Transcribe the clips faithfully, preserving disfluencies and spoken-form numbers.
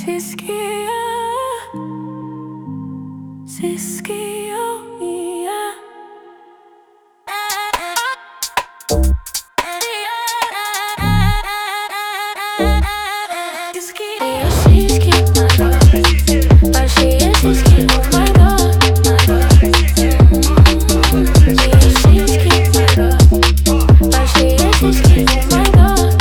сиськи, сиськи, о, и я. Сиськи, большие сиськи, о май гад. Сиськи, большие сиськи, о май гад.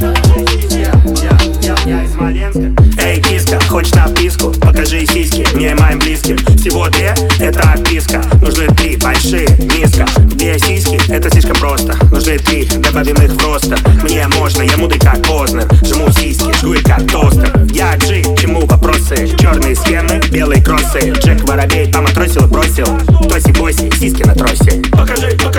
Я из Смоленска. Эй, киска, хочешь на вписку? Покажи сиськи мне и моим близким. Всего две — это отписка. Нужны три большие, низко. Две сиськи — это слишком просто. Нужны три, добавим их в роста. Мне можно, я мудрый как Познер. Жму сиськи, жгу их как тостер. Я Джи, чему вопросы? Черные схемы, белые кроссы. Джек Воробей поматросил и бросил. Тоси-боси, сиськи на тросе. Покажи,